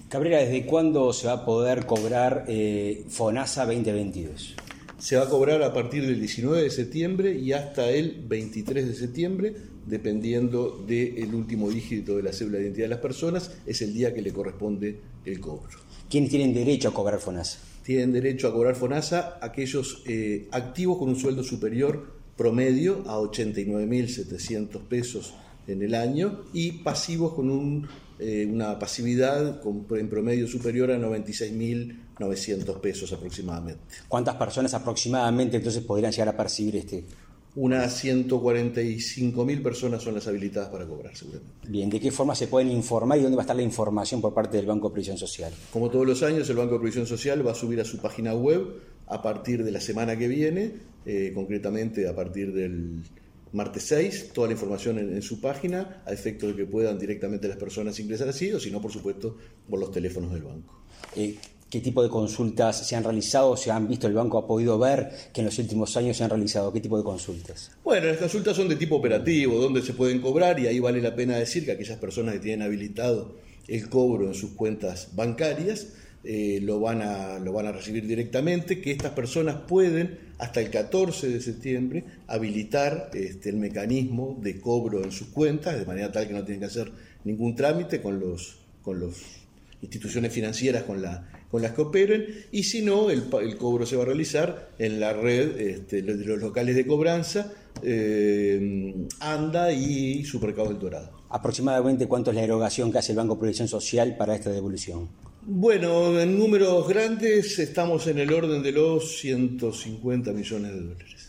Cabrera, ¿desde cuándo se va a poder cobrar FONASA 2022? Se va a cobrar a partir del 19 de septiembre y hasta el 23 de septiembre, dependiendo del último dígito de la cédula de identidad de las personas, es el día que le corresponde el cobro. ¿Quiénes tienen derecho a cobrar FONASA? Tienen derecho a cobrar FONASA aquellos activos con un sueldo superior promedio a 89.700 pesos en el año y pasivos con una pasividad en promedio superior a 96.900 pesos aproximadamente. ¿Cuántas personas aproximadamente entonces podrían llegar a percibir Unas 145.000 personas son las habilitadas para cobrar, seguramente. Bien, ¿de qué forma se pueden informar y dónde va a estar la información por parte del Banco de Previsión Social? Como todos los años, el Banco de Previsión Social va a subir a su página web a partir de la semana que viene, concretamente a partir del martes 6, toda la información en su página, a efecto de que puedan directamente las personas ingresar así, o si no, por supuesto, por los teléfonos del banco. ¿Qué tipo de consultas se han realizado? ¿Se han visto? ¿El banco ha podido ver que en los últimos años se han realizado? ¿Qué tipo de consultas? Bueno, las consultas son de tipo operativo, donde se pueden cobrar, y ahí vale la pena decir que aquellas personas que tienen habilitado el cobro en sus cuentas bancarias lo van a recibir directamente, que estas personas pueden hasta el 14 de septiembre habilitar el mecanismo de cobro en sus cuentas, de manera tal que no tienen que hacer ningún trámite con los instituciones financieras con las que operen, y si no, el cobro se va a realizar en la red de los locales de cobranza, ANDA y Supermercados del Dorado. ¿Aproximadamente cuánto es la erogación que hace el Banco de Previsión Social para esta devolución? Bueno, en números grandes estamos en el orden de los 150 millones de dólares.